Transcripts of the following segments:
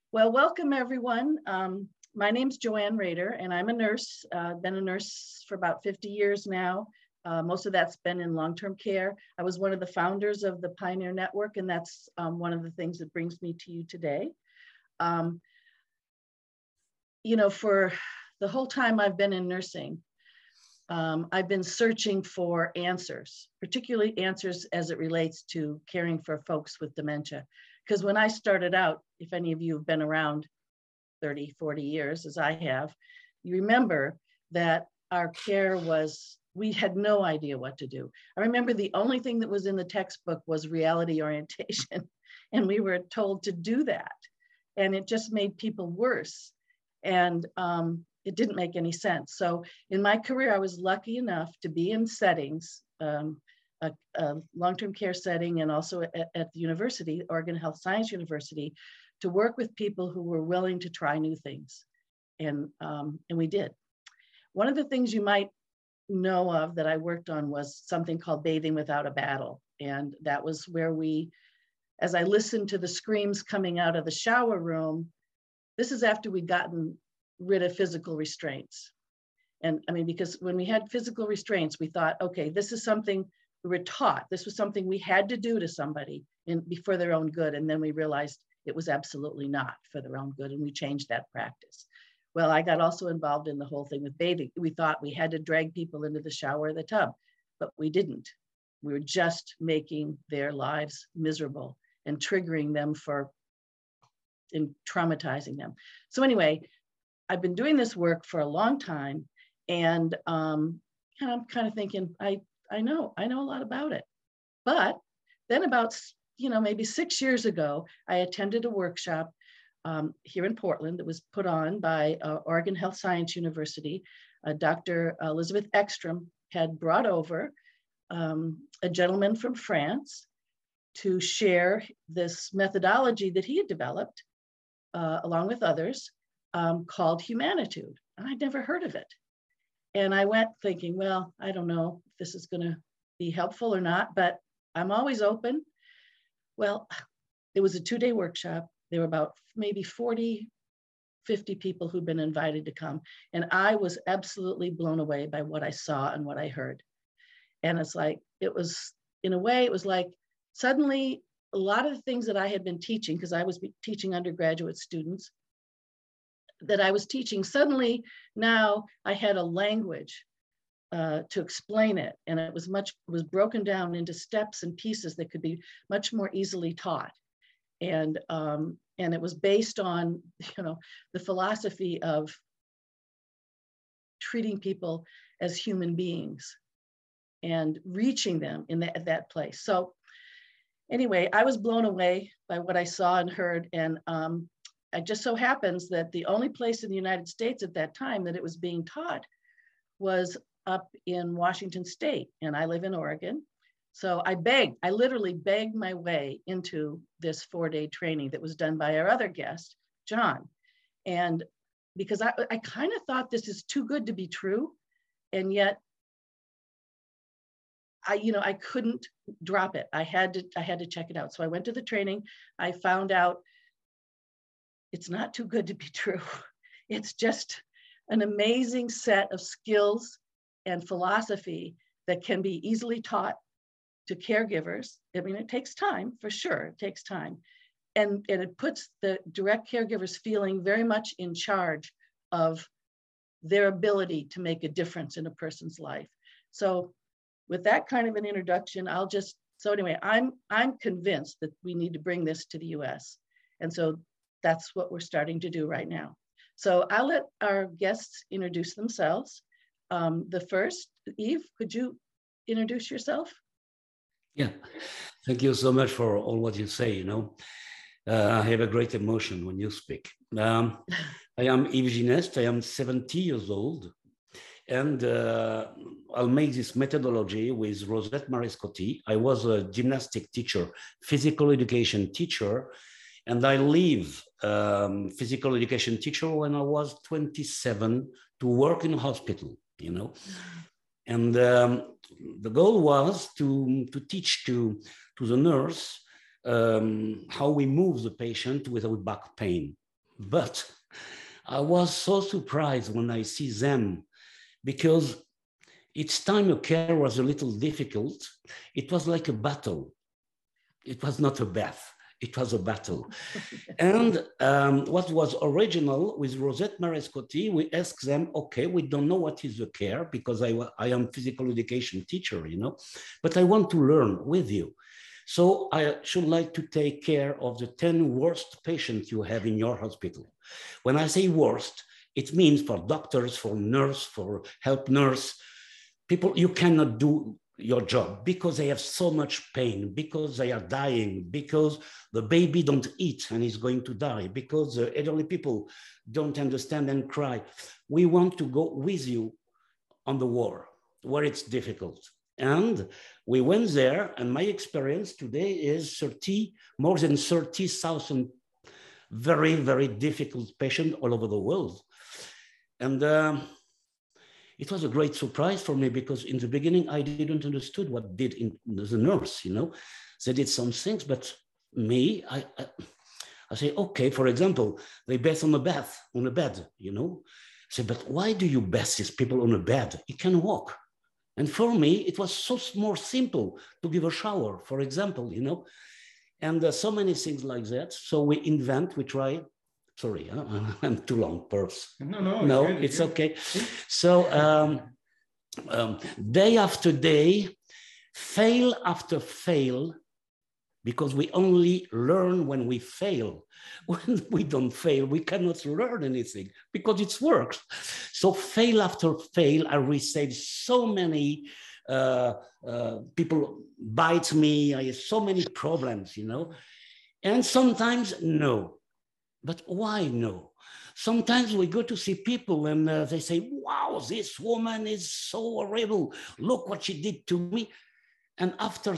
Well, welcome everyone. My name's Joanne Rader, and I'm a nurse. Been a nurse for about 50 years now. Most of that's been in long-term care. I was one of the founders of the Pioneer Network, and that's one of the things that brings me to you today. You know, for the whole time I've been in nursing, I've been searching for answers, particularly answers as it relates to caring for folks with dementia. Because when I started out, if any of you have been around 30, 40 years, as I have, you remember that our care was, we had no idea what to do. I remember the only thing that was in the textbook was reality orientation, and we were told to do that. And it just made people worse. And it didn't make any sense. So in my career, I was lucky enough to be in settings, a long-term care setting, and also at the university, Oregon Health Science University, to work with people who were willing to try new things. And we did. One of the things you might know of that I worked on was something called Bathing Without a Battle. And that was where we, as I listened to the screams coming out of the shower room, this is after we'd gotten rid of physical restraints. And I mean, because when we had physical restraints, we thought, okay, this is something we were taught. This was something we had to do to somebody for their own good. And then we realized it was absolutely not for their own good. And we changed that practice. Well, I got also involved in the whole thing with bathing. We thought we had to drag people into the shower or the tub, but we didn't. We were just making their lives miserable and triggering them and traumatizing them. So anyway, I've been doing this work for a long time, and I'm kind of thinking, I know a lot about it. But then about, maybe 6 years ago, I attended a workshop here in Portland that was put on by Oregon Health Science University. Dr. Elizabeth Ekstrom had brought over a gentleman from France to share this methodology that he had developed along with others called Humanitude. And I'd never heard of it. And I went thinking, well, I don't know if this is going to be helpful or not, but I'm always open. Well, it was a 2-day workshop. There were about maybe 40, 50 people who'd been invited to come. And I was absolutely blown away by what I saw and what I heard. And it's like, it was, in a way, it was like suddenly a lot of the things that I had been teaching, because I was teaching undergraduate students, that I was teaching, suddenly now I had a language to explain it. And it was broken down into steps and pieces that could be much more easily taught. And it was based on, the philosophy of treating people as human beings and reaching them in that place. So anyway, I was blown away by what I saw and heard. And it just so happens that the only place in the United States at that time that it was being taught was up in Washington State, and I live in Oregon. So I literally begged my way into this 4-day training that was done by our other guest, John. And because I kind of thought this is too good to be true, and yet I couldn't drop it. I had to check it out. So I went to the training. I found out it's not too good to be true. It's just an amazing set of skills and philosophy that can be easily taught to caregivers. I mean, it takes time, for sure, it takes time. And it puts the direct caregivers feeling very much in charge of their ability to make a difference in a person's life. So with that kind of an introduction, so anyway, I'm convinced that we need to bring this to the US. And so that's what we're starting to do right now. So I'll let our guests introduce themselves. The first, Yves, could you introduce yourself? Yeah, thank you so much for all what you say. I have a great emotion when you speak. I am Yves Gineste. I am 70 years old. And I'll make this methodology with Rosette Marescotti. I was a gymnastic teacher, physical education teacher, and I leave physical education teacher when I was 27 to work in a hospital, And the goal was to teach to the nurse how we move the patient without back pain. But I was so surprised when I see them, because each time a care was a little difficult, it was like a battle. It was not a bath, it was a battle. And what was original with Rosette Marescotti, we asked them, okay, we don't know what is the care, because I am physical education teacher, you know, but I want to learn with you. So I should like to take care of the 10 worst patients you have in your hospital. When I say worst, it means for doctors, for nurse, for help nurse, people, you cannot do your job because they have so much pain, because they are dying, because the baby don't eat and is going to die, because the elderly people don't understand and cry. We want to go with you on the war where it's difficult. And we went there, and my experience today is more than 30,000 very, very difficult patients all over the world. And it was a great surprise for me, because in the beginning, I didn't understood what did in the nurse, you know. They did some things, but me, I say, okay, for example, they bath on a bed, you know. I say, but why do you bath these people on a bed? You can walk. And for me, it was so more simple to give a shower, for example, you know, and so many things like that. So we try. Sorry, I'm too long, perhaps. No, it's okay. So day after day, fail after fail, because we only learn when we fail. When we don't fail, we cannot learn anything, because it works. So fail after fail, I received so many people bite me. I have so many problems, you know, and sometimes no. But why no? Sometimes we go to see people and they say, wow, this woman is so horrible. Look what she did to me. And after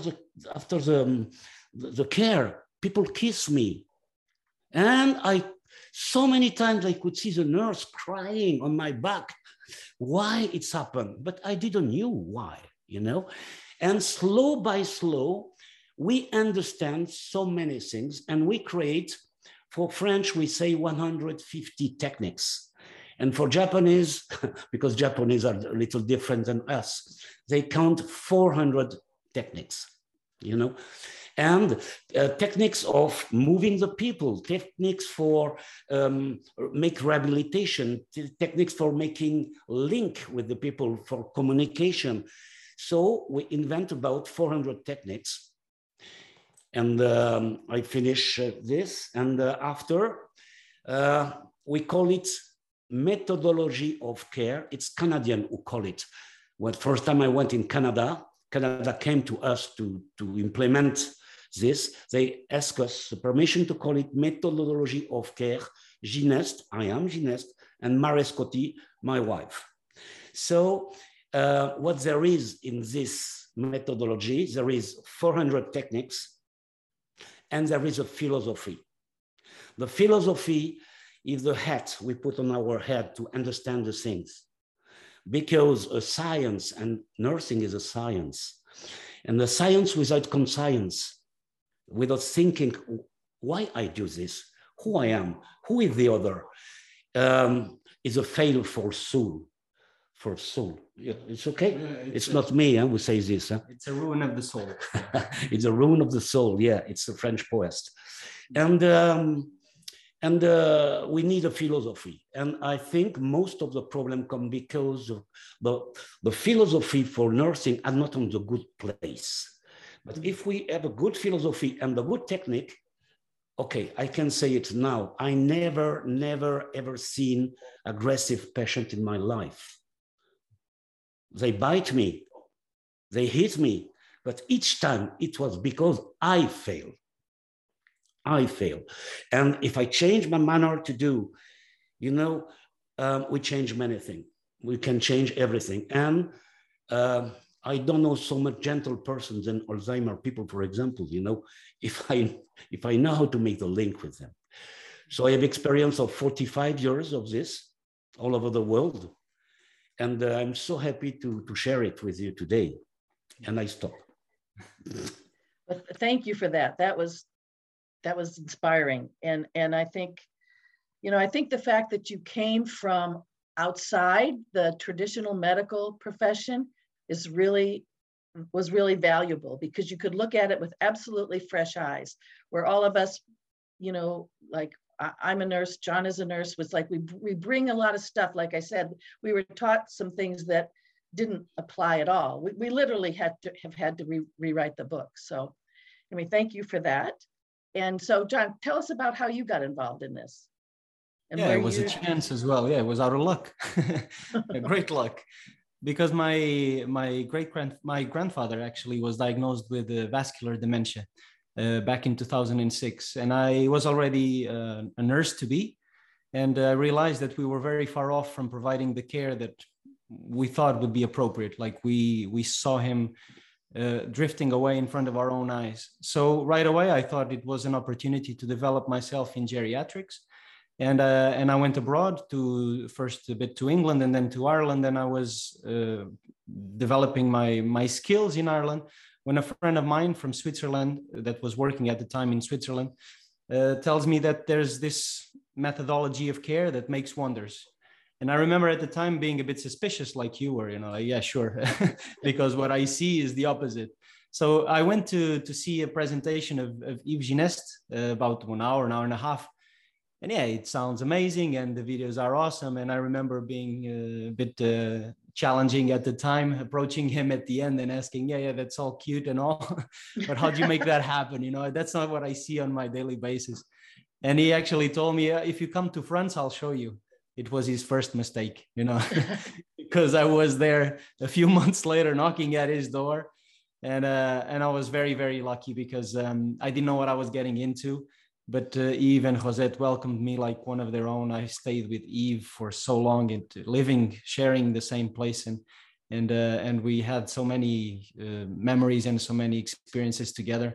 the care, people kiss me. And so many times I could see the nurse crying on my back. Why it's happened? But I didn't know why, you know? And slow by slow, we understand so many things, and we create, for French, we say 150 techniques. And for Japanese, because Japanese are a little different than us, they count 400 techniques, you know? And techniques of moving the people, techniques for make rehabilitation, techniques for making link with the people, for communication. So we invent about 400 techniques. And I finish this, and after, we call it methodology of care. It's Canadian who call it. When first time I went in Canada, Canada came to us to implement this. They asked us the permission to call it methodology of care. Gineste, I am Gineste, and Marescotti, my wife. So what there is in this methodology, there is 400 techniques, and there is a philosophy. The philosophy is the hat we put on our head to understand the things. Because a science, and nursing is a science, and the science without conscience, without thinking why I do this, who I am, who is the other, is a failure for soul. For soul. Yeah, it's okay. Yeah, it's not me who says this. Huh? It's a ruin of the soul. It's a ruin of the soul. Yeah, it's a French poet. And we need a philosophy. And I think most of the problem come because of the philosophy for nursing are not on the good place. But if we have a good philosophy and a good technique, okay, I can say it now. I never, ever seen aggressive patient in my life. They bite me, they hit me, but each time it was because I failed. I fail. And if I change my manner to do, you know, we change many things. We can change everything. And I don't know so much gentle persons than Alzheimer people, for example, you know, if I know how to make the link with them. So I have experience of 45 years of this all over the world. And I'm so happy to share it with you today. And I stop. But thank you for that. That was inspiring. And I think You know, I think the fact that you came from outside the traditional medical profession is really was really valuable, because you could look at it with absolutely fresh eyes, where all of us, you know, like I'm a nurse, John is a nurse, was like we bring a lot of stuff. Like I said, we were taught some things that didn't apply at all. We literally had to rewrite the book. So, I mean, thank you for that. And so, John, tell us about how you got involved in this. And yeah, where it was a chance as well. Yeah, it was out of luck, great luck, because my grandfather actually was diagnosed with vascular dementia back in 2006, and I was already a nurse to be, and I realized that we were very far off from providing the care that we thought would be appropriate. Like we saw him drifting away in front of our own eyes. So right away, I thought it was an opportunity to develop myself in geriatrics. And I went abroad, to first a bit to England and then to Ireland. And I was developing my skills in Ireland when a friend of mine from Switzerland, that was working at the time in Switzerland, tells me that there's this methodology of care that makes wonders. And I remember at the time being a bit suspicious, like you were, you know, like, yeah, sure, because what I see is the opposite. So I went to see a presentation of Yves Gineste, about an hour and a half. And yeah, it sounds amazing and the videos are awesome. And I remember being a bit challenging at the time, approaching him at the end and asking, yeah, that's all cute and all, but how do you make that happen? You know, that's not what I see on my daily basis. And he actually told me, if you come to France, I'll show you. It was his first mistake, you know, because I was there a few months later knocking at his door. And I was very, very lucky, because I didn't know what I was getting into. But Yves and Josette welcomed me like one of their own. I stayed with Yves for so long, and sharing the same place, and we had so many memories and so many experiences together.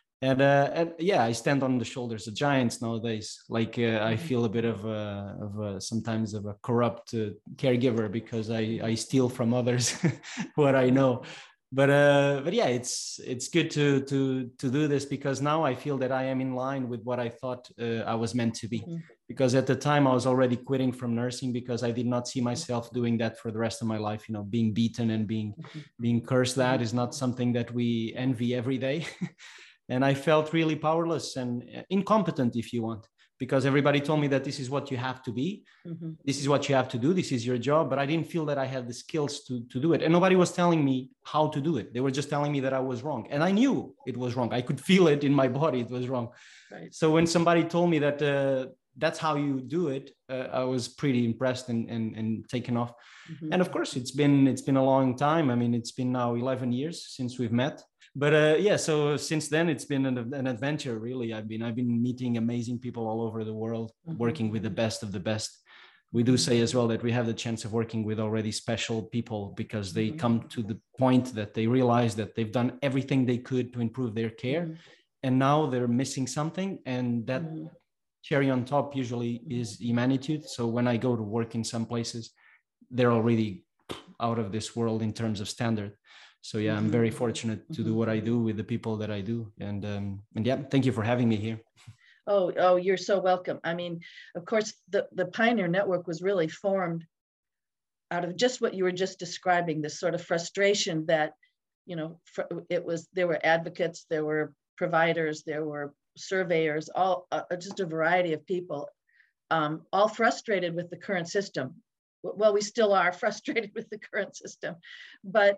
And yeah, I stand on the shoulders of giants nowadays. Like I feel a bit of sometimes of a corrupt caregiver, because I steal from others what I know. But yeah, it's good to do this, because now I feel that I am in line with what I thought I was meant to be. Mm-hmm. Because at the time I was already quitting from nursing, because I did not see myself doing that for the rest of my life. You know, being beaten and being cursed, that is not something that we envy every day. And I felt really powerless and incompetent, if you want, because everybody told me that this is what you have to be. Mm-hmm. This is what you have to do. This is your job. But I didn't feel that I had the skills to do it. And nobody was telling me how to do it. They were just telling me that I was wrong. And I knew it was wrong. I could feel it in my body. It was wrong. Right. So when somebody told me that that's how you do it, I was pretty impressed and taken off. Mm-hmm. And of course, it's been a long time. I mean, it's been now 11 years since we've met. But yeah, so since then it's been an adventure, really. I've been meeting amazing people all over the world, mm-hmm. working with the best of the best. We do say as well that we have the chance of working with already special people, because they mm-hmm. come to the point that they realize that they've done everything they could to improve their care, mm-hmm. and now they're missing something, and that mm-hmm. cherry on top usually is humanitude. So when I go to work in some places, they're already out of this world in terms of standard. So yeah, I'm very fortunate to do what I do with the people that I do. And yeah, thank you for having me here. Oh, you're so welcome. I mean, of course, the Pioneer Network was really formed out of just what you were just describing, this sort of frustration that, you know, there were advocates, there were providers, there were surveyors, all just a variety of people, all frustrated with the current system. Well, we still are frustrated with the current system, but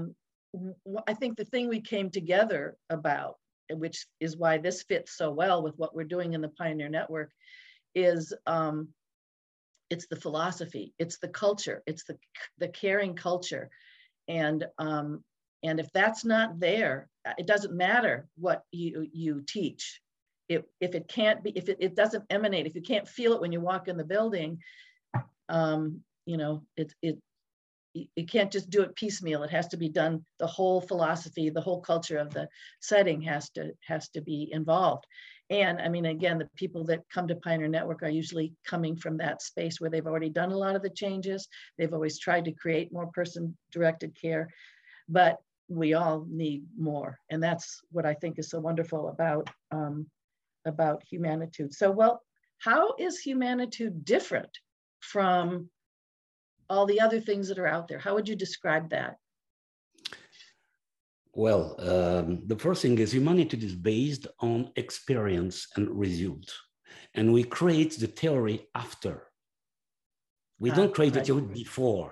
I think the thing we came together about, which is why this fits so well with what we're doing in the Pioneer Network, is it's the philosophy, it's the culture, it's the caring culture, and if that's not there, it doesn't matter what you teach. If it can't be, if it doesn't emanate, if you can't feel it when you walk in the building, you know, it can't just do it piecemeal. It has to be done. The whole philosophy, the whole culture of the setting has to be involved. And I mean, again, the people that come to Pioneer Network are usually coming from that space where they've already done a lot of the changes. They've always tried to create more person-directed care, but we all need more. And that's what I think is so wonderful about Humanitude. So, well, how is Humanitude different from all the other things that are out there? How would you describe that? Well, the first thing is Humanitude is based on experience and result. And we create the theory after. We don't create the theory before.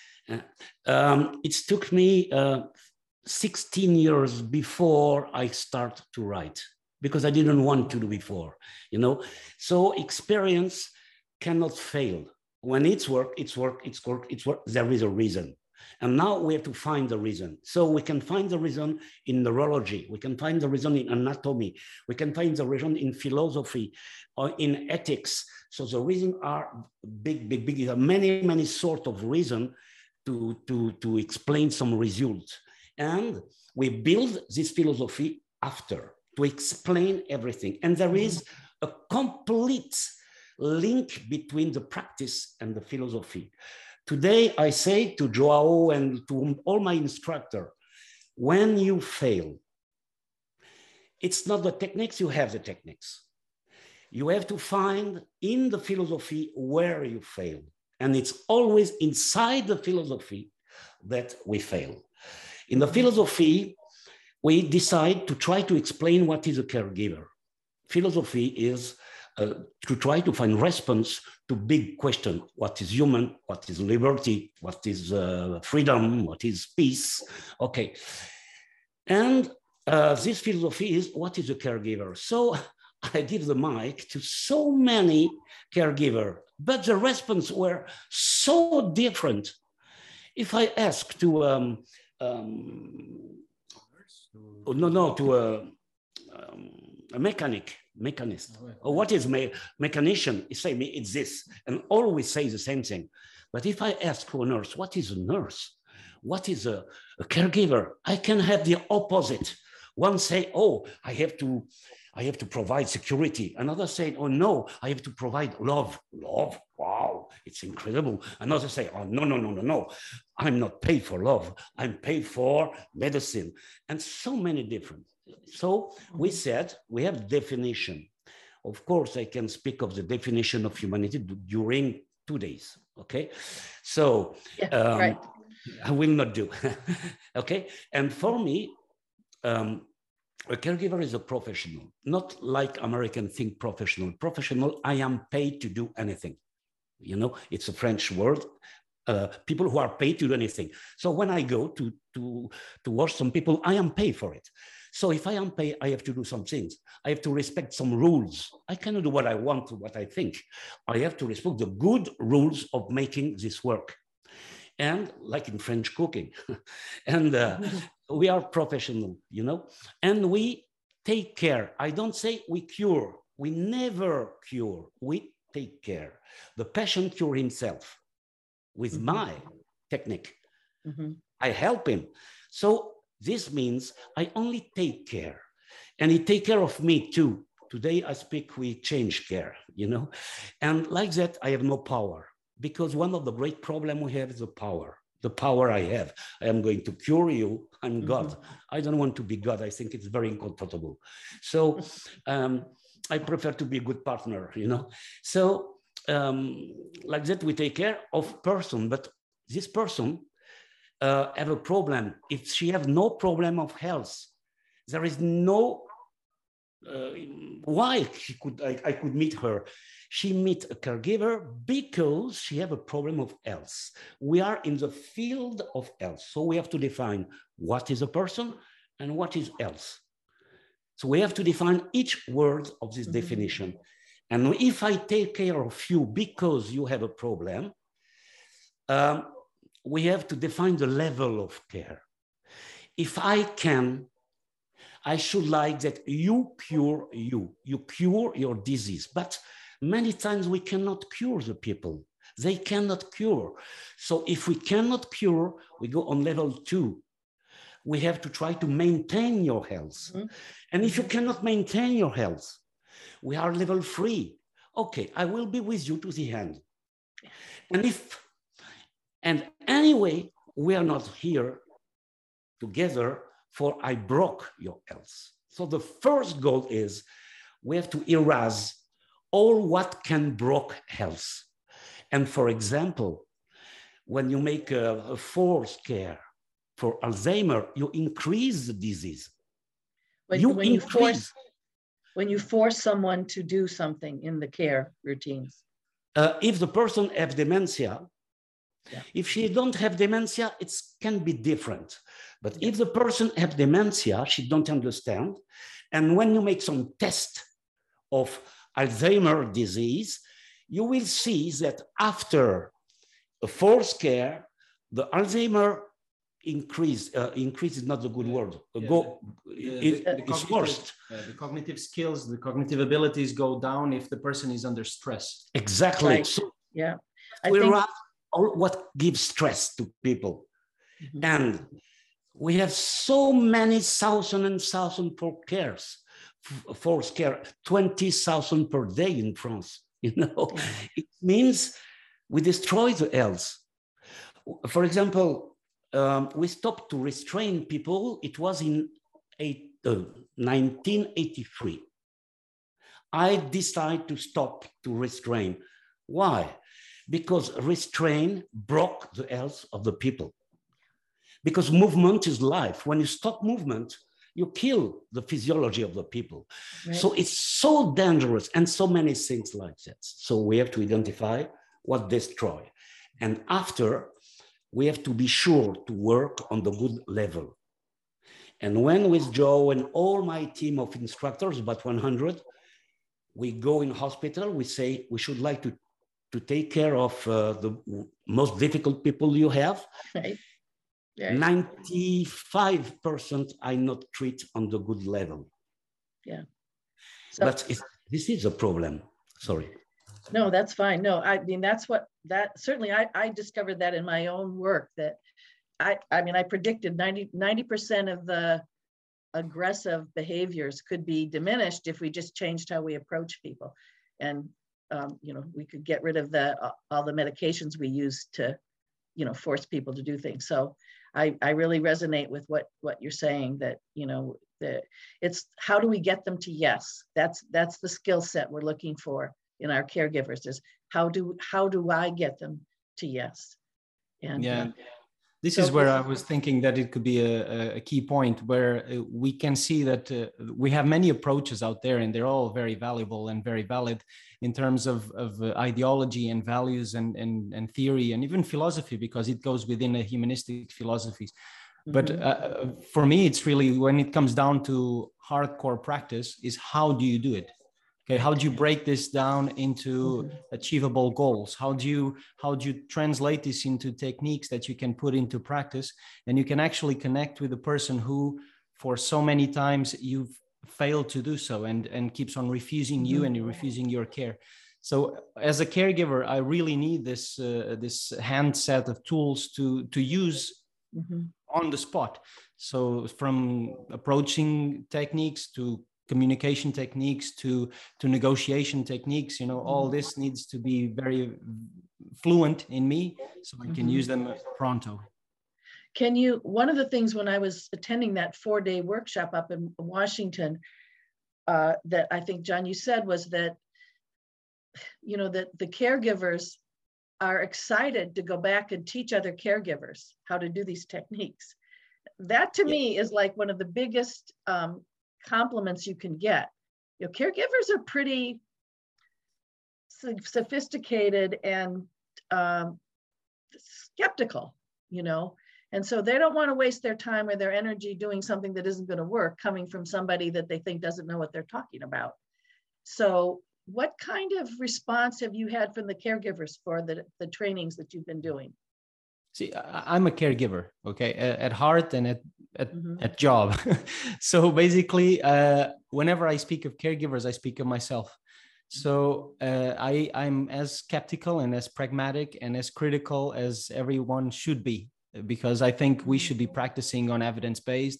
It took me 16 years before I start to write, because I didn't want to do before, you know? So experience cannot fail. When it's work, it's work, it's work, it's work, there is a reason. And now we have to find the reason. So we can find the reason in neurology, we can find the reason in anatomy, we can find the reason in philosophy or in ethics. So the reasons are big. There are many sort of reasons to explain some results. And we build this philosophy after to explain everything. And there is a complete link between the practice and the philosophy. Today, I say to Joao and to all my instructors, when you fail, it's not the techniques, you have the techniques. You have to find in the philosophy where you fail. And it's always inside the philosophy that we fail. In the philosophy, we decide to try to explain what is a caregiver. Philosophy is to try to find response to big questions. What is human? What is liberty? What is freedom? What is peace? Okay. And this philosophy is what is a caregiver? So I give the mic to so many caregivers, but the response were so different. If I ask to a mechanist, or what is mechanician? He say me, it's this, and always say the same thing. But if I ask for a nurse, what is a nurse? What is a caregiver? I can have the opposite. One say, oh, I have to provide security. Another say, oh no, I have to provide love. Love, wow, it's incredible. Another say, oh no, I'm not paid for love. I'm paid for medicine. And so many different. So we said, we have definition. Of course, I can speak of the definition of humanity during 2 days, okay? So right. I will not do, okay? And for me, a caregiver is a professional, not like American think professional. Professional, I am paid to do anything. You know, it's a French word. People who are paid to do anything. So when I go to watch some people, I am paid for it. So if I am paid, I have to do some things. I have to respect some rules. I cannot do what I want, what I think. I have to respect the good rules of making this work. And like in French cooking. And we are professional, you know, and we take care. I don't say we cure. We never cure. We take care. The patient cure himself with my technique. I help him. So this means I only take care, and he take care of me too. Today I speak, we change care, you know, and like that I have no power, because one of the great problems we have is the power I have. I am going to cure you, I'm God. I don't want to be God. I think it's very uncomfortable. So I prefer to be a good partner, you know. So like that we take care of person, but this person have a problem. If she have no problem of health, there is no why I could meet her. She meet a caregiver because she have a problem of health. We are in the field of health, so we have to define what is a person and what is health. So we have to define each word of this definition. And if I take care of you because you have a problem, we have to define the level of care. If I can, I should like that you cure your disease. But many times we cannot cure the people. They cannot cure. So if we cannot cure, we go on level 2. We have to try to maintain your health. And if you cannot maintain your health, we are level 3. Okay, I will be with you to the end. And anyway, we are not here together for I broke your health. So the first goal is we have to erase all what can broke health. And for example, when you make a force care for Alzheimer, you increase the disease. When you force someone to do something in the care routines. If the person has dementia, yeah. If she don't have dementia, it can be different. But if the person has dementia, she don't understand. And when you make some test of Alzheimer disease, you will see that after a forced care, the Alzheimer increase is not a good word. It's worse. The cognitive skills, the cognitive abilities go down if the person is under stress. Exactly. Right. So yeah. What gives stress to people. Mm-hmm. And we have so many thousands and thousands forced care, 20,000 per day in France. It means we destroy the health. For example, we stopped to restrain people. It was in 1983. I decided to stop to restrain. Why? Because restraint broke the health of the people. Because movement is life. When you stop movement, you kill the physiology of the people. Right. So it's so dangerous and so many things like that. So we have to identify what destroy. And after, we have to be sure to work on the good level. And when with Joe and all my team of instructors, about 100, we go in hospital, we say we should like to take care of the most difficult people you have. Right. Yeah. 95% I not treat on the good level. Yeah. So, but this is a problem. Sorry. No, that's fine. No, I mean, certainly I discovered that in my own work, that I predicted 90% of the aggressive behaviors could be diminished if we just changed how we approach people. And, we could get rid of all the medications we use to, force people to do things. So I really resonate with what you're saying, that, it's how do we get them to yes? That's the skill set we're looking for in our caregivers, is how do I get them to yes? And this is where I was thinking that it could be a key point, where we can see that we have many approaches out there, and they're all very valuable and very valid in terms of ideology and values and theory and even philosophy, because it goes within a humanistic philosophies. But for me, it's really, when it comes down to hardcore practice, is how do you do it? Okay, how do you break this down into achievable goals? How do you translate this into techniques that you can put into practice, and you can actually connect with the person who, for so many times, you've failed to do so, and keeps on refusing you and refusing your care. So, as a caregiver, I really need this hand set of tools to use on the spot. So, from approaching techniques to communication techniques to negotiation techniques, all this needs to be very fluent in me, so I can use them pronto. One of the things when I was attending that 4-day workshop up in Washington, that I think, John, you said, was that, that the caregivers are excited to go back and teach other caregivers how to do these techniques. That to me is like one of the biggest compliments you can get. Caregivers are pretty sophisticated and skeptical, and so they don't want to waste their time or their energy doing something that isn't going to work, coming from somebody that they think doesn't know what they're talking about. So what kind of response have you had from the caregivers for the trainings that you've been doing? See, I'm a caregiver, okay, at heart and at job. So basically, whenever I speak of caregivers, I speak of myself. So I'm as skeptical and as pragmatic and as critical as everyone should be, because I think we should be practicing on evidence-based,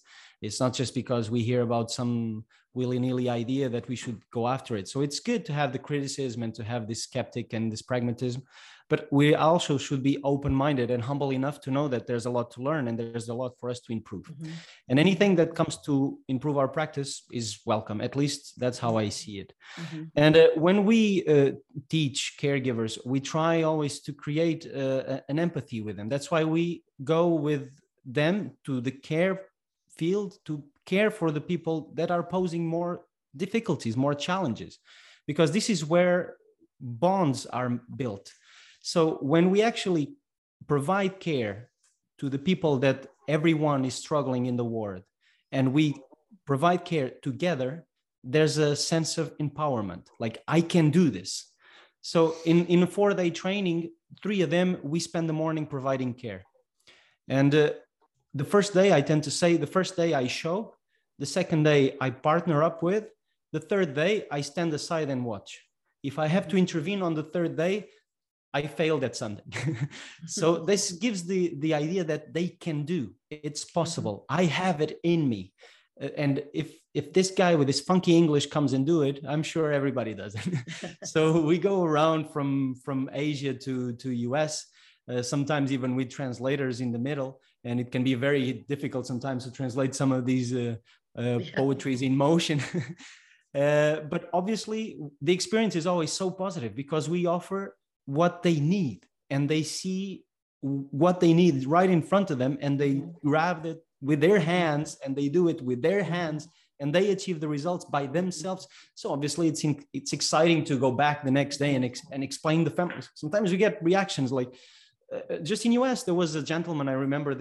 It's not just because we hear about some willy-nilly idea that we should go after it. So it's good to have the criticism and to have this skeptic and this pragmatism, but we also should be open-minded and humble enough to know that there's a lot to learn and there's a lot for us to improve. Mm-hmm. And anything that comes to improve our practice is welcome. At least that's how I see it. Mm-hmm. And when we teach caregivers, we try always to create an empathy with them. That's why we go with them to the care field to care for the people that are posing more difficulties, more challenges, because this is where bonds are built. So when we actually provide care to the people that everyone is struggling in the world, and we provide care together, there's a sense of empowerment, like I can do this. So in a 4-day training, 3 of them, we spend the morning providing care. And the first day, I tend to say, the first day I show, the second day I partner up with, the third day I stand aside and watch. If I have to intervene on the third day, I failed at something. So this gives the idea that they can do, it's possible. I have it in me. And if this guy with his funky English comes and do it, I'm sure everybody does it. So we go around from Asia to US, sometimes even with translators in the middle. And it can be very difficult sometimes to translate some of these poetries in motion. But obviously, the experience is always so positive because we offer what they need and they see what they need right in front of them and they grab it with their hands and they do it with their hands and they achieve the results by themselves. So obviously it's exciting to go back the next day and explain the families. Sometimes we get reactions like, just in US, there was a gentleman, I remember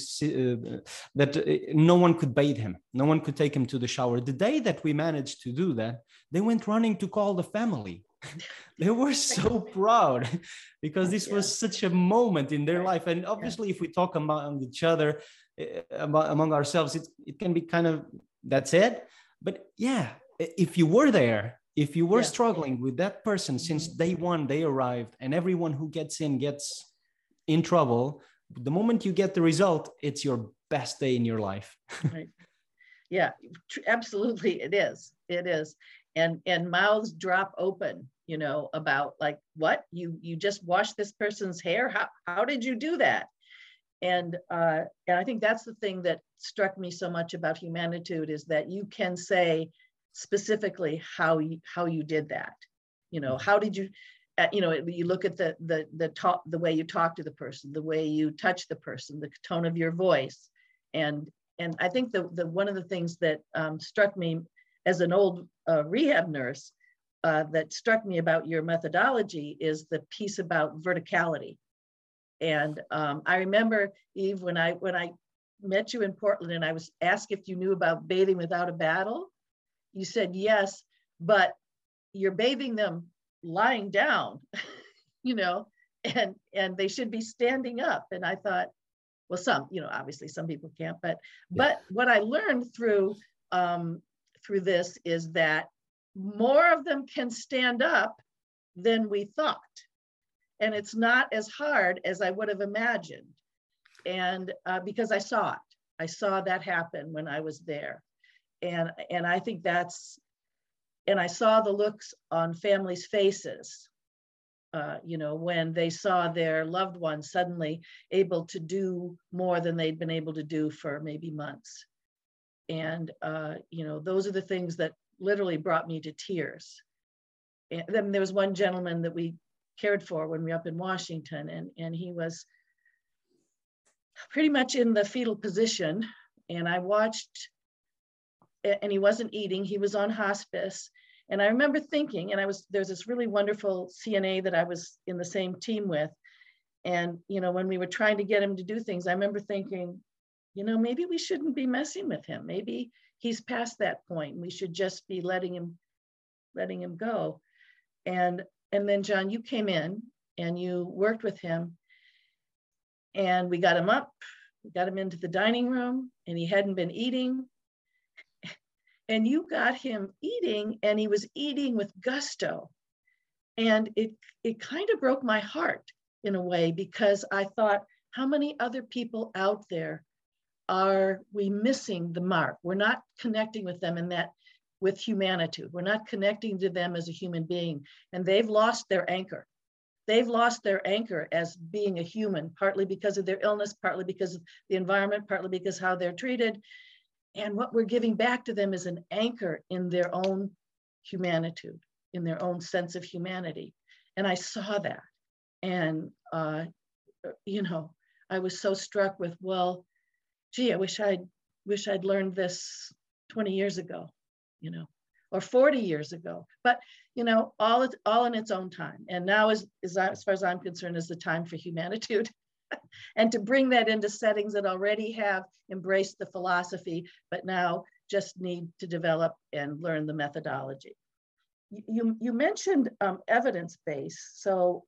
that no one could bathe him. No one could take him to the shower. The day that we managed to do that, they went running to call the family. They were so proud because this was such a moment in their life. And obviously, if we talk among each other, among ourselves, it can be kind of, that's it. But yeah, if you were there, if you were struggling with that person since day one, they arrived, and everyone who gets in gets in trouble, the moment you get the result, it's your best day in your life. Right. Yeah, absolutely. It is. And mouths drop open, about like, what, you just washed this person's hair? How did you do that? And I think that's the thing that struck me so much about Humanitude is that you can say specifically how you did that. How did you, you look at the way you talk to the person, the way you touch the person, the tone of your voice. And I think the one of the things that struck me as an old rehab nurse that struck me about your methodology is the piece about verticality. And I remember, Eve, when I met you in Portland and I was asked if you knew about bathing without a battle, you said yes, but you're bathing them lying down, and they should be standing up. And I thought, well, obviously some people can't, but what I learned through this is that more of them can stand up than we thought. And it's not as hard as I would have imagined. And because I saw that happen when I was there. And I think and I saw the looks on families' faces, when they saw their loved ones suddenly able to do more than they'd been able to do for maybe months. And, those are the things that literally brought me to tears. And then there was one gentleman that we cared for when we were up in Washington, and he was pretty much in the fetal position. And I watched, and he wasn't eating, he was on hospice. And I remember thinking, there's this really wonderful CNA that I was in the same team with. And, when we were trying to get him to do things, I remember thinking, maybe we shouldn't be messing with him. Maybe he's past that point. We should just be letting him go. And then, John, you came in and you worked with him, and we got him up, we got him into the dining room, and he hadn't been eating. And you got him eating, and he was eating with gusto. And it kind of broke my heart in a way, because I thought, how many other people out there are we missing the mark? We're not connecting with them in that, with humanity. We're not connecting to them as a human being, and they've lost their anchor. They've lost their anchor as being a human, partly because of their illness, partly because of the environment, partly because how they're treated. And what we're giving back to them is an anchor in their own humanity, in their own sense of humanity. And I saw that. And, you know, I was so struck with, well, gee, I wish I'd learned this 20 years ago, you know, or 40 years ago. But, you know, all in its own time. And now is as far as I'm concerned, is the time for humanitude. And to bring that into settings that already have embraced the philosophy, but now just need to develop and learn the methodology. You mentioned evidence-based. So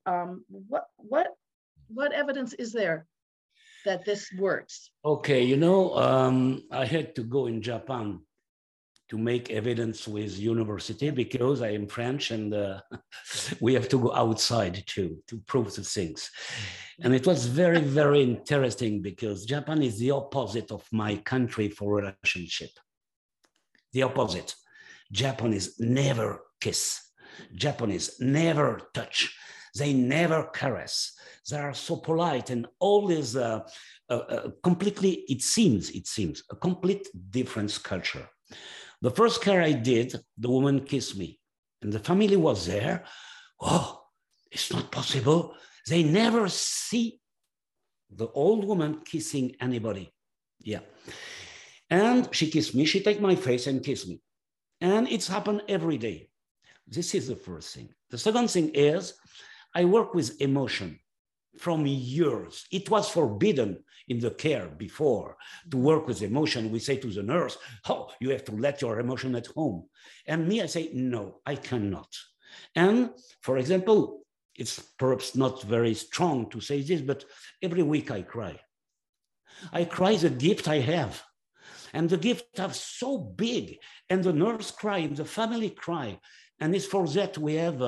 what evidence is there that this works? Okay, you know, I had to go in Japan to make evidence with university because I am French and we have to go outside to prove the things. And it was very, very interesting because Japan is the opposite of my country for relationship. The opposite. Japanese never kiss. Japanese never touch. They never caress. They are so polite and always completely, it seems, a complete different culture. The first care I did, the woman kissed me and the family was there. Oh, it's not possible. They never see the old woman kissing anybody. Yeah. And she kissed me. She take my face and kiss me. And it's happened every day. This is the first thing. The second thing is I work with emotion from years. It was forbidden in the care before to work with emotion. We say to the nurse, oh, you have to let your emotion at home. And me, I say, no, I cannot. And for example, it's perhaps not very strong to say this, but every week I cry. I cry the gift I have. And the gift are so big, and the nurse cry, and the family cry. And it's for that we have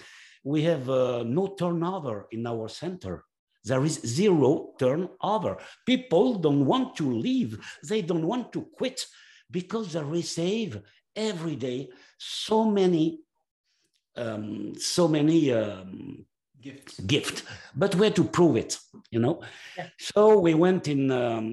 no turnover in our center. There is zero turnover. People don't want to leave. They don't want to quit because they receive every day so many gifts. But where to prove it, you know? Yeah. So we went in,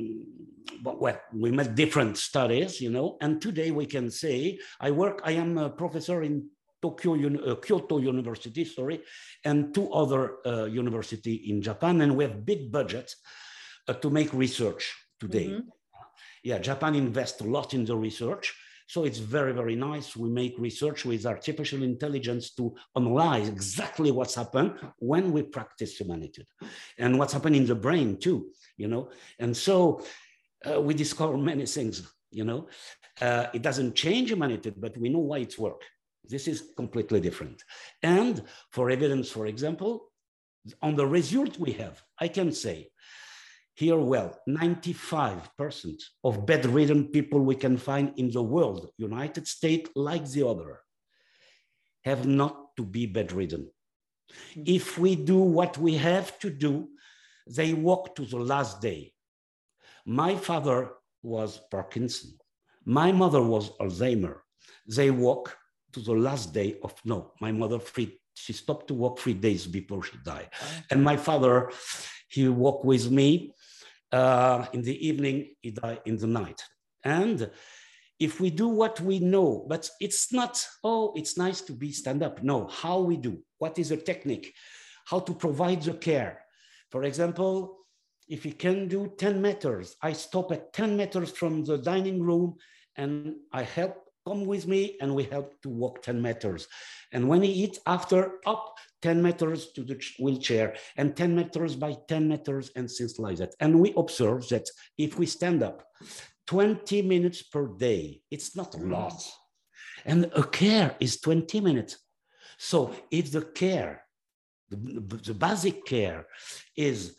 we met different studies, you know, and today we can say, I am a professor in Kyoto University, and two other universities in Japan, and we have big budgets to make research today. Mm-hmm. Yeah, Japan invests a lot in the research, so it's very, very nice. We make research with artificial intelligence to analyze exactly what's happened when we practice humanitude, and what's happened in the brain too, you know. And so we discover many things, you know. It doesn't change humanitude, but we know why it's work. This is completely different. And for evidence, for example, on the result we have, I can say here, well, 95% of bedridden people we can find in the world, United States, like the other, have not to be bedridden. Mm-hmm. If we do what we have to do, they walk to the last day. My father was Parkinson. My mother was Alzheimer. They walk to the last day of, no, my mother, she stopped to walk 3 days before she died. And my father, he walked with me in the evening, he died in the night. And if we do what we know, but it's not, oh, it's nice to be stand up. No, how we do, what is the technique, how to provide the care. For example, if you can do 10 meters, I stop at 10 meters from the dining room and I help, come with me, and we help to walk 10 meters. And when he eats, after, up 10 meters to the wheelchair, and 10 meters by 10 meters, and things like that. And we observe that if we stand up 20 minutes per day, it's not a lot. And a care is 20 minutes. So if the care, the basic care is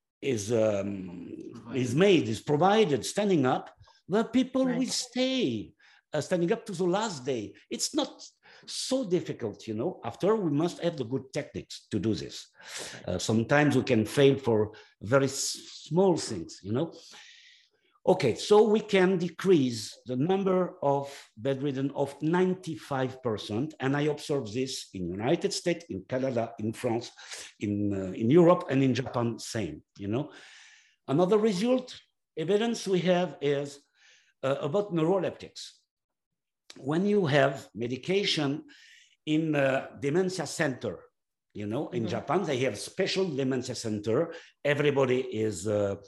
provided standing up, the people will stay. Standing up to the last day. It's not so difficult, you know. After, we must have the good techniques to do this. Sometimes we can fail for very small things, you know. Okay, so we can decrease the number of bedridden of 95%. And I observe this in United States, in Canada, in France, in Europe, and in Japan, same, you know. Another result, evidence we have is about neuroleptics. When you have medication in a dementia center, you know, in Japan, they have special dementia center. Everybody is,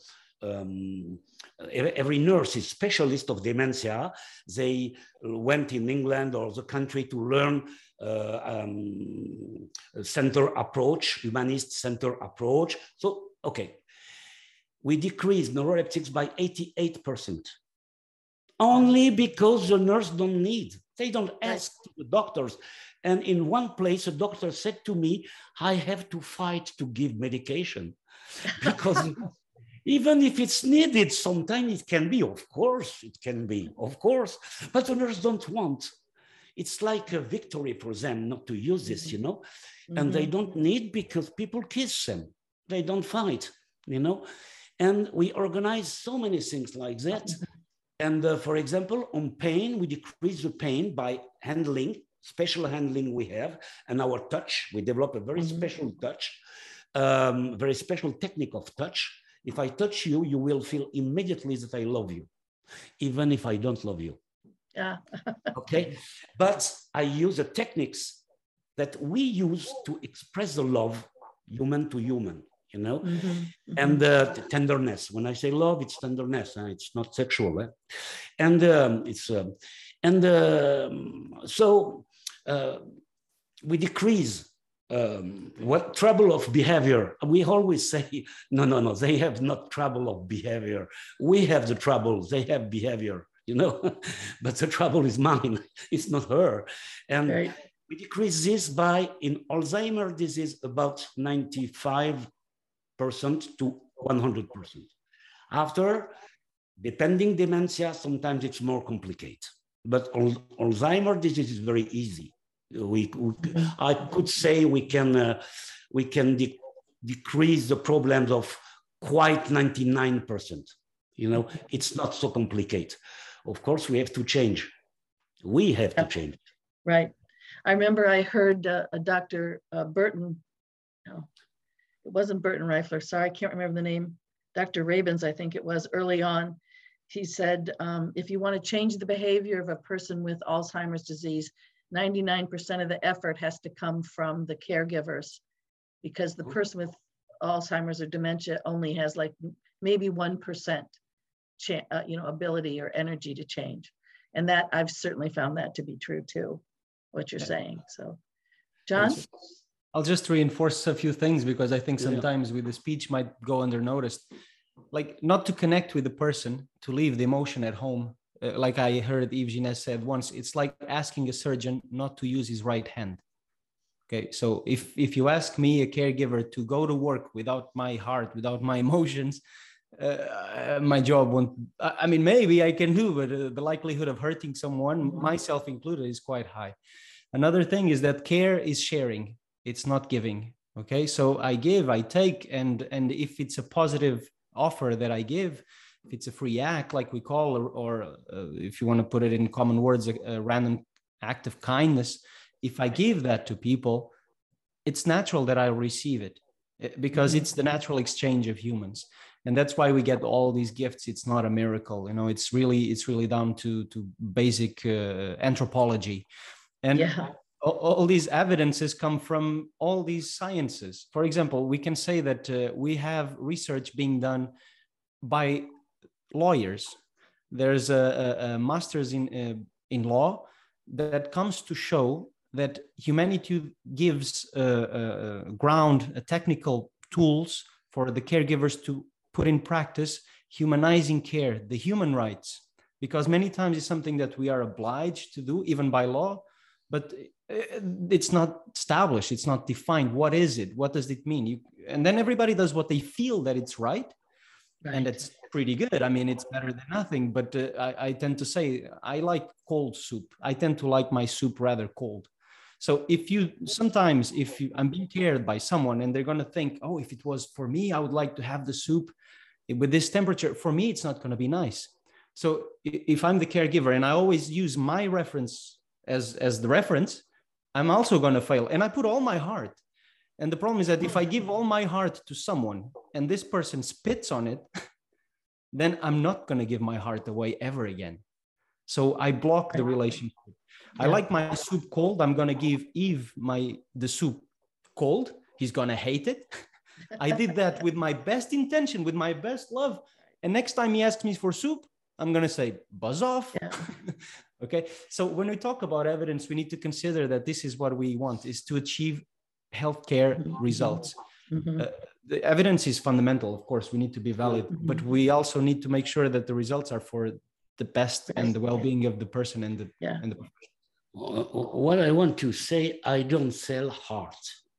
every nurse is specialist of dementia. They went in England or the country to learn center approach, humanist center approach. So, okay, we decreased neuroleptics by 88%. Only because the nurse don't need. They don't ask the doctors. And in one place, a doctor said to me, I have to fight to give medication because even if it's needed, sometimes it can be, of course, it can be, of course, but the nurse don't want. It's like a victory for them not to use this, you know, and they don't need because people kiss them. They don't fight, you know, and we organize so many things like that. And for example, on pain, we decrease the pain by handling, special handling we have, and our touch. We develop a very special touch, very special technique of touch. If I touch you, you will feel immediately that I love you, even if I don't love you. Yeah. Okay. But I use the techniques that we use to express the love, human to human, you know, and the tenderness. When I say love, it's tenderness. It's not sexual. And so we decrease what trouble of behavior. We always say, no, they have not trouble of behavior. We have the trouble, they have behavior, you know, but the trouble is mine, it's not her. And we decrease this by, in Alzheimer's disease, about 95% to 100%. After, depending dementia, sometimes it's more complicated, but Alzheimer's disease is very easy. I could say we can decrease the problems of quite 99%. You know, it's not so complicated. Of course, we have to change. We have to change. Right. I remember I heard a Dr. Burton, no, it wasn't Burton Reifler, sorry, I can't remember the name, Dr. Rabins, I think it was, early on. He said, if you want to change the behavior of a person with Alzheimer's disease, 99% of the effort has to come from the caregivers, because the person with Alzheimer's or dementia only has like maybe 1% ability or energy to change. And that I've certainly found that to be true too, what you're saying. So, John? I'll just reinforce a few things, because I think sometimes with the speech might go undernoticed. Like, not to connect with the person, to leave the emotion at home. Like I heard Yves Ginès said once, it's like asking a surgeon not to use his right hand. Okay, so if you ask me, a caregiver, to go to work without my heart, without my emotions, my job won't, I mean, maybe I can do, but the likelihood of hurting someone, myself included, is quite high. Another thing is that care is sharing, it's not giving. Okay, so I give, I take, and if it's a positive offer that I give, if it's a free act, like we call, or if you want to put it in common words, a random act of kindness, if I give that to people, it's natural that I'll receive it, because it's the natural exchange of humans. And that's why we get all these gifts. It's not a miracle, you know, it's really down to basic anthropology. And all these evidences come from all these sciences. For example, we can say that we have research being done by lawyers. There's a master's in law that comes to show that humanity gives technical tools for the caregivers to put in practice humanizing care, the human rights, because many times it's something that we are obliged to do, even by law, but it's not established, it's not defined. What is it? What does it mean? And then everybody does what they feel that it's right. And it's pretty good. I mean, it's better than nothing, but I tend to say, I like cold soup. I tend to like my soup rather cold. So if I'm being cared by someone and they're going to think, oh, if it was for me, I would like to have the soup with this temperature, for me, it's not going to be nice. So if I'm the caregiver and I always use my reference as the reference, I'm also going to fail. And I put all my heart. And the problem is that if I give all my heart to someone and this person spits on it, then I'm not going to give my heart away ever again. So I block the relationship. I like my soup cold. I'm going to give Yves the soup cold. He's going to hate it. I did that with my best intention, with my best love. And next time he asks me for soup, I'm going to say, buzz off. Yeah. Okay. So when we talk about evidence, we need to consider that this is what we want, is to achieve healthcare results. The evidence is fundamental. Of course, we need to be valid, but we also need to make sure that the results are for the best and the well-being of the person and the profession. What I want to say, I don't sell heart.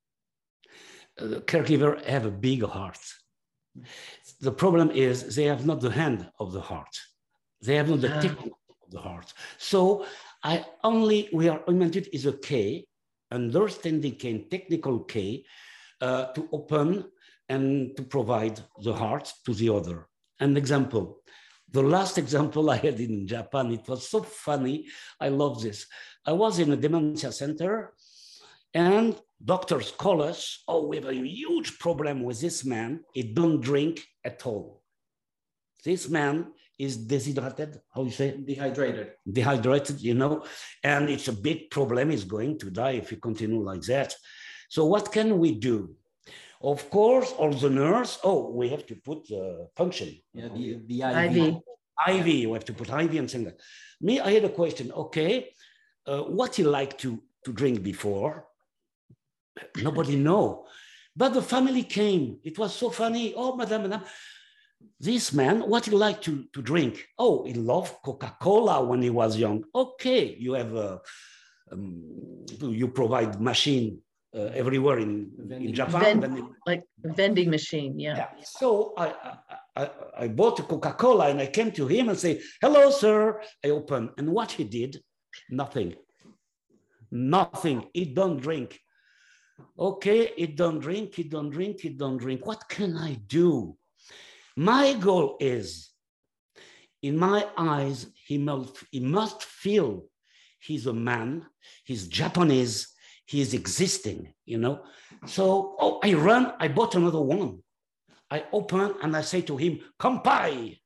The caregiver have a big heart. The problem is they have not the hand of the heart. They have not the technique of the heart. So we are oriented is a K, understanding K and technical K, to open and to provide the heart to the other. An example, the last example I had in Japan, it was so funny. I love this. I was in a dementia center and doctors call us, oh, we have a huge problem with this man. He don't drink at all. This man is dehydrated, how you say? Dehydrated, you know, and it's a big problem. He's going to die if he continue like that. So what can we do? Of course, all the nurse, we have to put the function. Yeah, the IV. IV, we have to put IV and things like that. Me, I had a question, okay, what he liked to drink before? Nobody know. But the family came. It was so funny. Oh, madame. This man, what he liked to drink? Oh, he loved Coca-Cola when he was young. Okay, you have you provide machine everywhere in Japan. Like a vending machine, yeah. So I bought a Coca-Cola and I came to him and say, hello, sir. I opened. And what he did? Nothing. He don't drink. Okay, he don't drink. What can I do? My goal is, in my eyes, he must feel he's a man, he's Japanese, he is existing, you know? So, I bought another one. I open and I say to him, Kampai.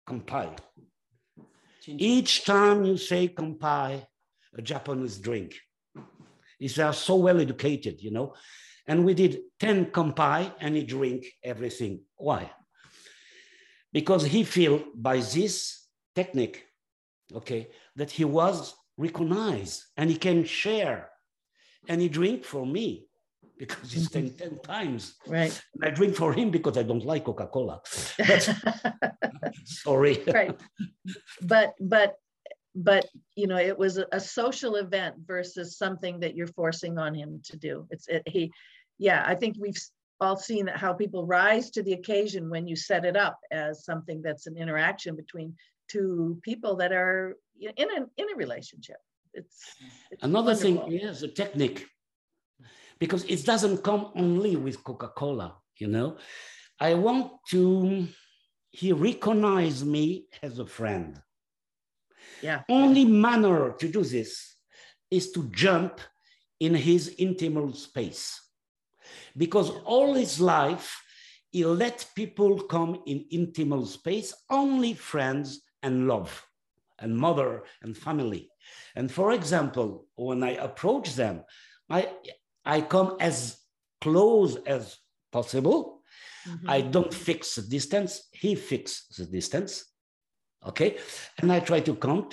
Each time you say Kampai, a Japanese drink. They are so well educated, you know? And we did 10 Kampai and he drink everything. Why? Because he feel by this technique, okay, that he was recognized and he can share. And he drink for me because he's 10 times. Right. And I drink for him because I don't like Coca-Cola. Sorry. Right. But you know, it was a social event versus something that you're forcing on him to do. I think we've all seen how people rise to the occasion when you set it up as something that's an interaction between two people that are in a relationship. It's another wonderful. thing is a technique, because it doesn't come only with Coca-Cola, you know. He recognized me as a friend. Yeah. Only manner to do this is to jump in his intimate space. Because all his life, he let people come in intimate space, only friends and love, and mother and family. And for example, when I approach them, I come as close as possible. Mm-hmm. I don't fix the distance, he fixes the distance. Okay, and I try to come,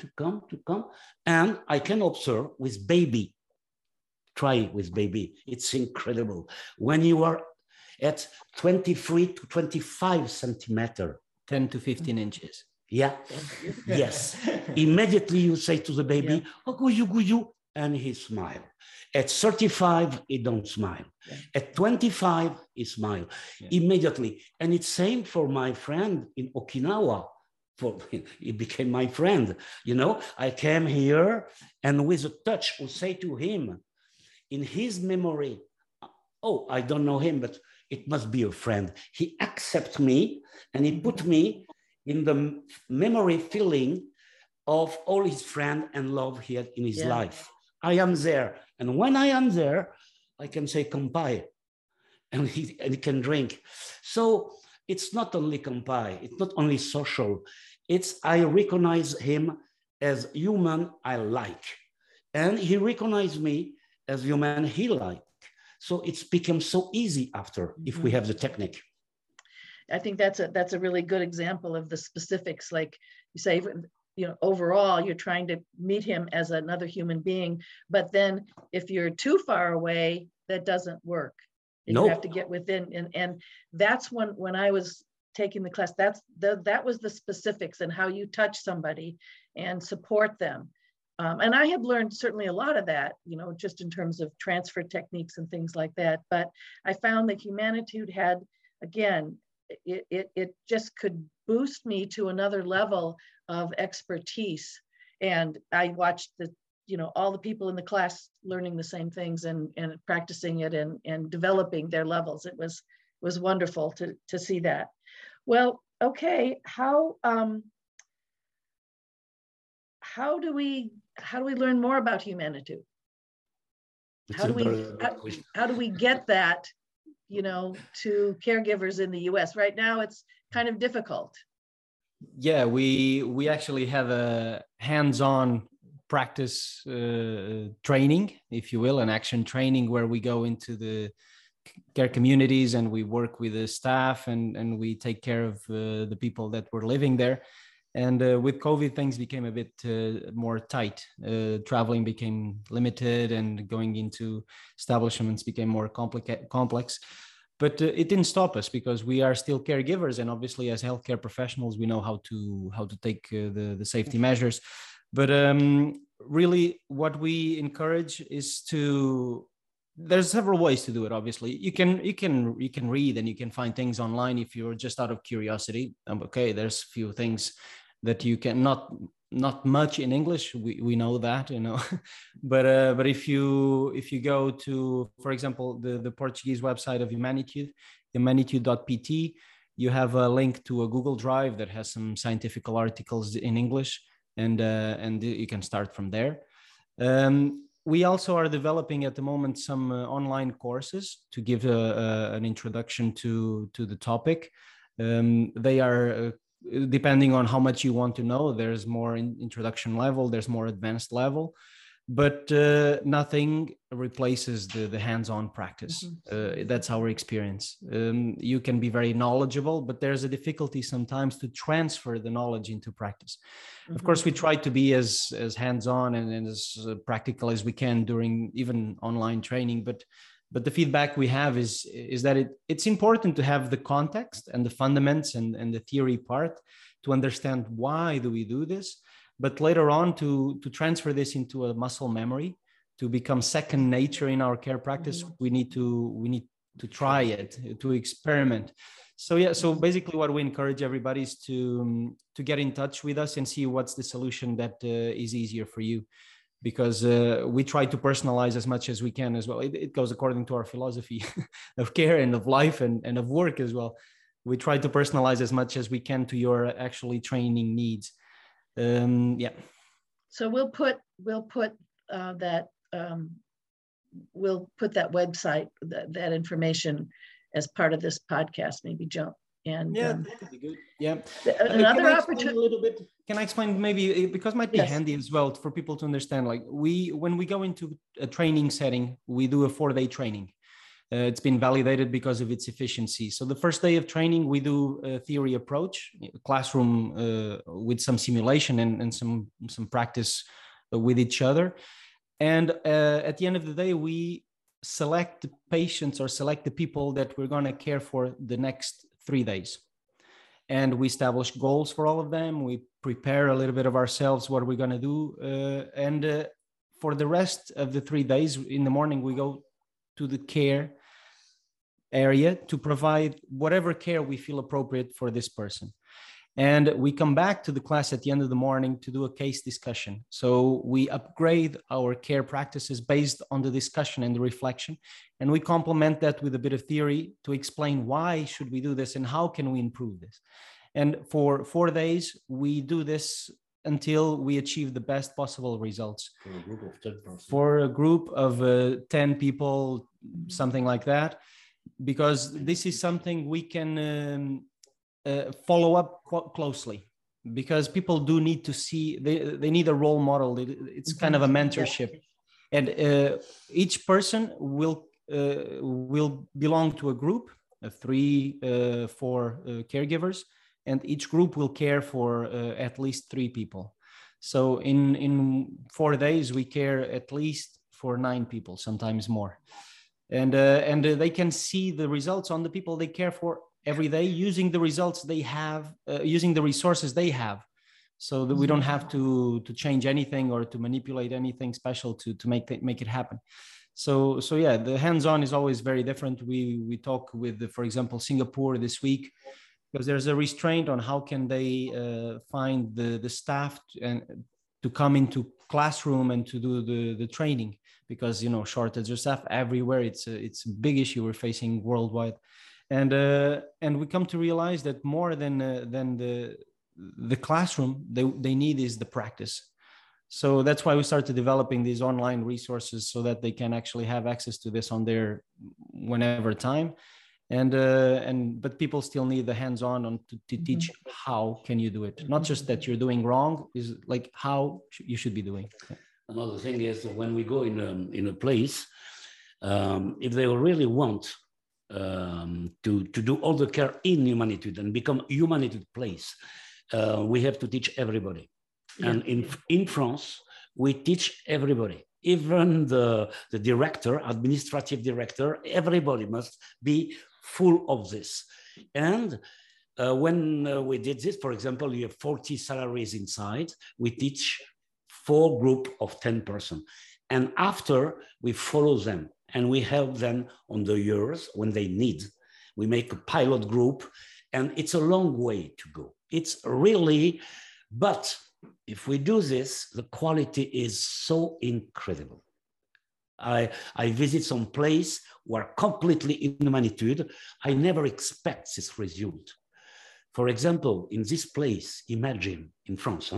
and I can observe with baby. Try with baby, it's incredible. When you are at 23 to 25 centimeter. 10 to 15 inches. Yeah, yes. Immediately you say to the baby, oh, guyu, and he smile. At 35, he don't smile. Yeah. At 25, he smile immediately. And it's same for my friend in Okinawa. He became my friend, you know. I came here and with a touch will say to him, in his memory, oh, I don't know him, but it must be a friend. He accepts me and he put me in the memory feeling of all his friend and love he had in his life. I am there. And when I am there, I can say kampai and he can drink. So it's not only kampai, it's not only social, it's I recognize him as human I like. And he recognized me as human he liked. So it's become so easy after if we have the technique. I think that's a really good example of the specifics. Like you say, overall, you're trying to meet him as another human being, but then if you're too far away, that doesn't work. You have to get within, and that's when I was taking the class, that was the specifics and how you touch somebody and support them. And I have learned certainly a lot of that, just in terms of transfer techniques and things like that. But I found that Humanitude had, again, it just could boost me to another level of expertise. And I watched all the people in the class learning the same things and practicing it and developing their levels. It was wonderful to see that. Well, okay, how do we learn more about Humanitude? How do we get that, to caregivers in the US? Right now, it's kind of difficult. Yeah, we actually have a hands-on practice training, if you will, an action training where we go into the care communities and we work with the staff and we take care of the people that were living there. And with COVID, things became a bit more tight. Traveling became limited and going into establishments became more complex. But it didn't stop us because we are still caregivers. And obviously, as healthcare professionals, we know how to take the safety measures. But really, what we encourage is there's several ways to do it. Obviously, you can read and you can find things online if you're just out of curiosity. Okay, there's a few things that you can not much in English. We know that, but if you go to, for example, the Portuguese website of Humanitude, humanitude.pt, you have a link to a Google Drive that has some scientific articles in English, and you can start from there. We also are developing at the moment some online courses to give an introduction to the topic. They are depending on how much you want to know. There's more introduction level, there's more advanced level, but nothing replaces the hands-on practice. That's our experience. You can be very knowledgeable, but there's a difficulty sometimes to transfer the knowledge into practice. Of course, we try to be as hands-on and as practical as we can during even online training, but the feedback we have is that it's important to have the context and the fundamentals and the theory part to understand why do we do this, but later on to transfer this into a muscle memory, to become second nature in our care practice. We need to try it, to experiment. So basically what we encourage everybody is to get in touch with us and see what's the solution that is easier for you. Because we try to personalize as much as we can as well. It goes according to our philosophy of care and of life and of work as well. We try to personalize as much as we can to your actually training needs. So we'll put that website, that information as part of this podcast, maybe, Joe. And that could be good. Yeah. Another opportunity. A little bit. Can I explain maybe, because it might be handy as well for people to understand, like when we go into a training setting, we do a 4-day training. It's been validated because of its efficiency. So the first day of training, we do a theory approach, classroom with some simulation and some practice with each other. And at the end of the day, we select the patients or select the people that we're going to care for the next 3 days. And we establish goals for all of them. We prepare a little bit of ourselves, what we're going to do. And for the rest of the 3 days, in the morning, we go to the care area to provide whatever care we feel appropriate for this person. And we come back to the class at the end of the morning to do a case discussion. So we upgrade our care practices based on the discussion and the reflection. And we complement that with a bit of theory to explain why should we do this and how can we improve this. And for 4 days, we do this until we achieve the best possible results. For a group of 10%. For a group of 10 people, something like that, because this is something we can follow up closely, because people do need to see, they need a role model. It's kind of a mentorship. And each person will belong to a group of 3, 4 caregivers, and each group will care for at least 3 people. So in 4 days, we care at least for 9 people, sometimes more. And they can see the results on the people they care for every day, using the results they have, using the resources they have, so that we don't have to change anything or to manipulate anything special to make it happen. So yeah, the hands-on is always very different. We talk with, for example, Singapore this week, because there's a restraint on how can they find the staff to come into classroom and to do the training, because, you know, shortage of staff everywhere. It's a big issue we're facing worldwide. And we come to realize that more than the classroom, they need is the practice. So that's why we started developing these online resources, so that they can actually have access to this on their whenever time. But people still need the hands-on to teach how can you do it, not just that you're doing wrong, is like how you should be doing. Another thing is, when we go in a place, if they really want to do all the care in Humanitude and become Humanitude place, we have to teach everybody. Yeah. And in France, we teach everybody, even the director, administrative director, everybody must be full of this. And when we did this, for example, you have 40 salaries inside, we teach 4 groups of 10 persons. And after, we follow them and we help them on the years when they need. We make a pilot group, and it's a long way to go. It's really, but if we do this, the quality is so incredible. I visit some place where completely in Humanitude, I never expect this result. For example, in this place, imagine in France,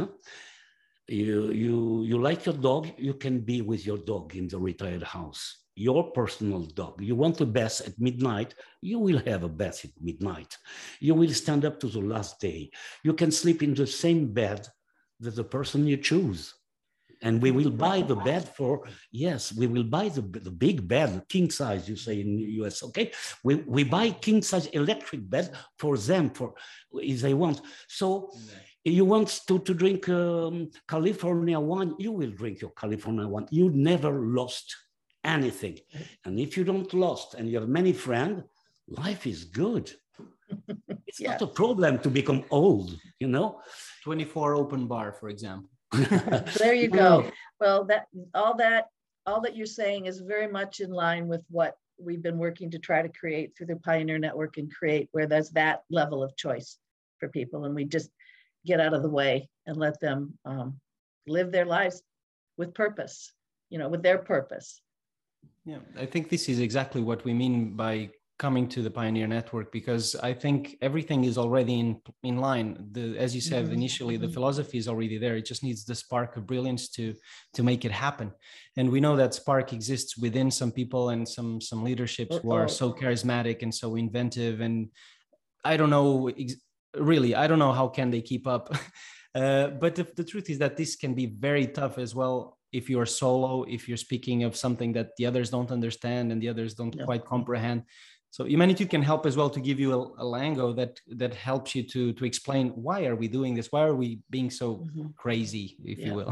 you like your dog, you can be with your dog in the retired house, your personal dog. You want a bath at midnight, you will have a bath at midnight. You will stand up to the last day. You can sleep in the same bed that the person you choose. And we will buy the bed for, yes, we will buy the big bed, king size, you say in the US, okay? We buy king size electric bed for them, for if they want. So you want to drink California wine, you will drink your California wine. You never lost anything. And if you don't lost and you have many friends, life is good. It's not a problem to become old, you know? 24 open bar, for example. There you go. Well, all that you're saying is very much in line with what we've been working to try to create through the Pioneer Network and create, where there's that level of choice for people, and we just get out of the way and let them live their lives with purpose, you know, with their purpose. Yeah, I think this is exactly what we mean by coming to the Pioneer Network, because I think everything is already in line. As you said initially, the philosophy is already there. It just needs the spark of brilliance to make it happen. And we know that spark exists within some people and some leaderships who are so charismatic and so inventive. And I don't know, really, I don't know how can they keep up. But the truth is that this can be very tough as well. If you're solo, if you're speaking of something that the others don't understand and the others don't quite comprehend. So Humanitude can help as well to give you a lingo that helps you to explain, why are we doing this? Why are we being so crazy, if you will?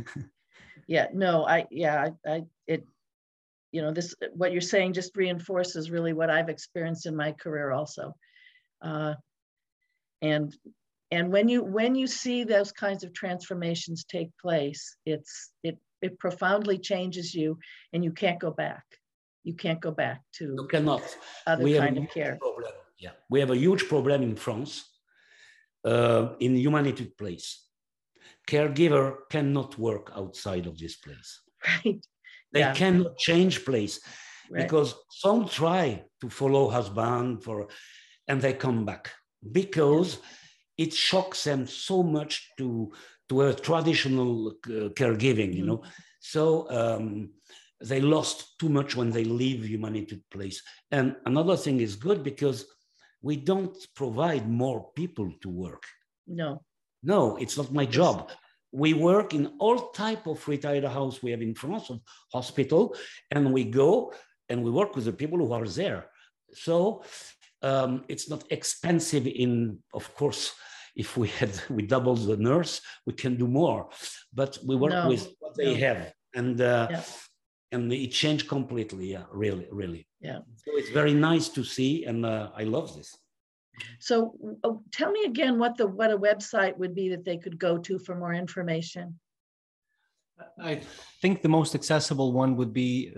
You know, this, what you're saying just reinforces really what I've experienced in my career also. And when you see those kinds of transformations take place, it profoundly changes you, and you can't go back. You can't go back to you cannot. Other kind of care. Problem. Yeah, we have a huge problem in France. in Humanitude Place. Caregiver cannot work outside of this place. Right. They Yeah. cannot change place, Right. because some try to follow husband and they come back because it shocks them so much to a traditional caregiving, you know. So they lost too much when they leave Humanitude Place. And another thing is good because we don't provide more people to work. No, it's not my job. We work in all type of retired house we have in France, of hospital, and we go and we work with the people who are there. So it's not expensive of course, if we double the nurse, we can do more, but we work with what they have. And and it changed completely. Yeah, really. Yeah. So it's very nice to see, and I love this. So tell me again what a website would be that they could go to for more information. I think the most accessible one would be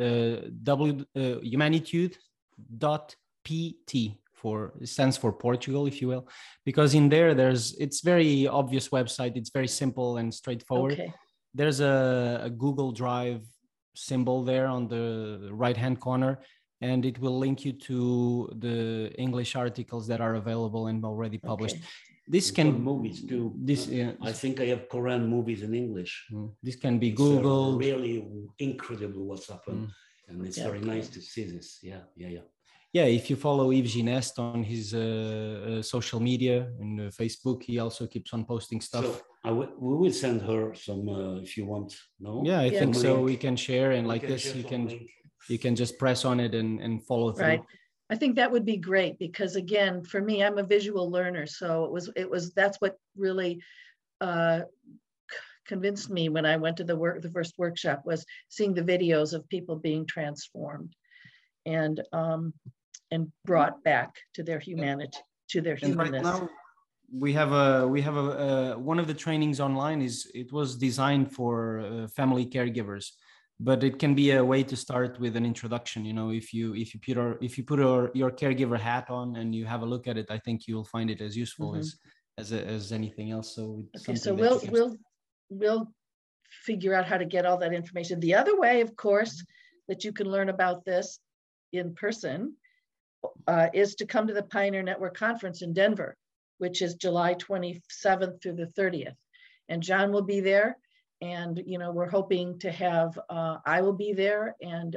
humanitude.pt. It stands for Portugal, if you will, because in there it's very obvious website. It's very simple and straightforward. Okay. There's a Google Drive symbol there on the right-hand corner, and it will link you to the English articles that are available and already published. Okay. This can movies too. I think I have Korean movies in English. This can be Googled. Really incredible what's happened, and it's very nice to see this. Yeah. Yeah, if you follow Yves Gineste on his social media and Facebook, he also keeps on posting stuff. So we will send her some if you want. No. Yeah, I think so. We can share, and like this, you can just press on it and follow through. Right. I think that would be great because, again, for me, I'm a visual learner, so that's what really convinced me when I went to the first workshop, was seeing the videos of people being transformed and brought back to their humanity, to their humanness. Right now, we have one of the trainings online it was designed for family caregivers. But it can be a way to start with an introduction. You know, if you put your caregiver hat on and you have a look at it, I think you will find it as useful as anything else. So okay, so we'll figure out how to get all that information. The other way, of course, that you can learn about this in person is to come to the Pioneer Network Conference in Denver, which is July 27th through the 30th, and John will be there. And, you know, we're hoping to have, I will be there, and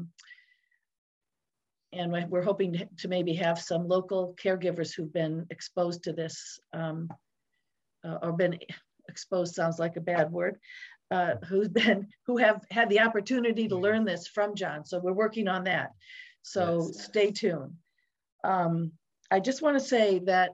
we're hoping to maybe have some local caregivers who've been exposed to this, or been exposed sounds like a bad word, who have had the opportunity to learn this from John. So we're working on that. So stay tuned. I just want to say that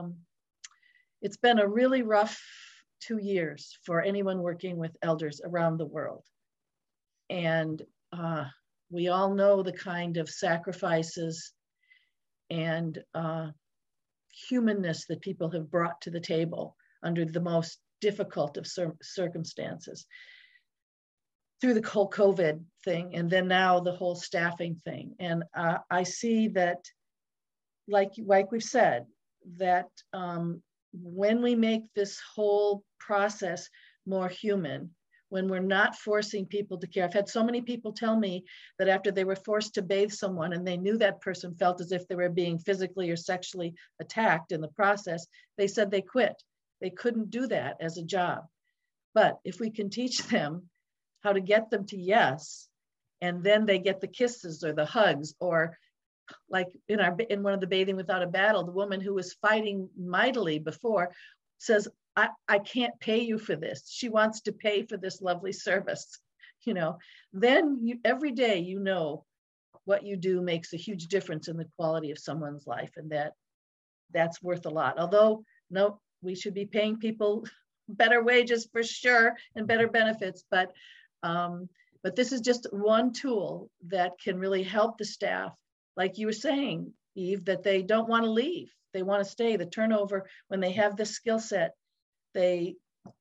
it's been a really rough 2 years for anyone working with elders around the world. And we all know the kind of sacrifices and humanness that people have brought to the table under the most difficult of circumstances, through the whole COVID thing, and then now the whole staffing thing. And I see that, like we've said, that when we make this whole process more human, when we're not forcing people to care. I've had so many people tell me that after they were forced to bathe someone and they knew that person felt as if they were being physically or sexually attacked in the process, they said they quit. They couldn't do that as a job. But if we can teach them how to get them to yes, and then they get the kisses or the hugs, or like in one of the Bathing Without a Battle, the woman who was fighting mightily before says, I can't pay you for this. She wants to pay for this lovely service, you know. Then every day, you know, what you do makes a huge difference in the quality of someone's life, and that's worth a lot. Although, no, we should be paying people better wages for sure and better benefits, but this is just one tool that can really help the staff. Like you were saying, Yves, that they don't want to leave. They want to stay. The turnover, when they have this skill set, they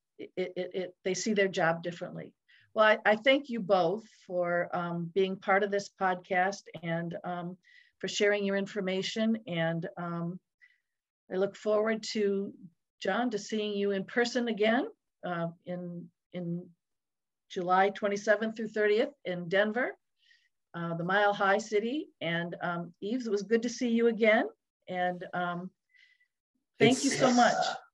see their job differently. Well, I thank you both for being part of this podcast and for sharing your information. And I look forward to John, to seeing you in person again in July 27th through 30th in Denver, the Mile High City. And Yves, it was good to see you again. And thank you so much.